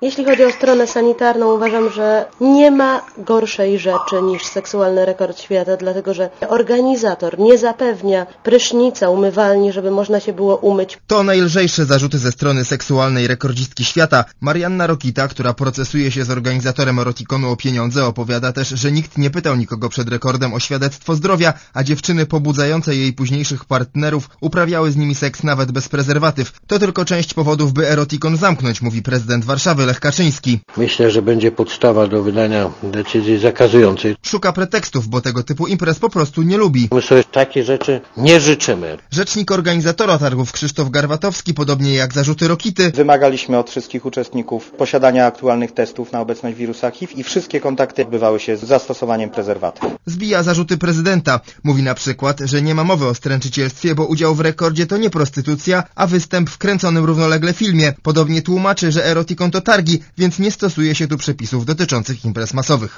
Jeśli chodzi o stronę sanitarną, uważam, że nie ma gorszej rzeczy niż seksualny rekord świata, dlatego że organizator nie zapewnia prysznica, umywalni, żeby można się było umyć. To najlżejsze zarzuty ze strony seksualnej rekordzistki świata. Marianna Rokita, która procesuje się z organizatorem Erotikonu o pieniądze, opowiada też, że nikt nie pytał nikogo przed rekordem o świadectwo zdrowia, a dziewczyny pobudzające jej późniejszych partnerów uprawiały z nimi seks nawet bez prezerwatyw. To tylko część powodów, by Erotikon zamknąć, mówi prezydent Warszawy Lech Kaczyński. Myślę, że będzie podstawa do wydania decyzji zakazującej. Szuka pretekstów, bo tego typu imprez po prostu nie lubi. My sobie takie rzeczy nie życzymy. Rzecznik organizatora targów Krzysztof Garwatowski, podobnie jak zarzuty Rokity, wymagaliśmy od wszystkich uczestników posiadania aktualnych testów na obecność wirusa HIV i wszystkie kontakty odbywały się z zastosowaniem prezerwatyw. Zbija zarzuty prezydenta. Mówi na przykład, że nie ma mowy o stręczycielstwie, bo udział w rekordzie to nie prostytucja, a występ w kręconym równolegle filmie. Podobnie tłumaczy, że Erotikon to targi, więc nie stosuje się tu przepisów dotyczących imprez masowych.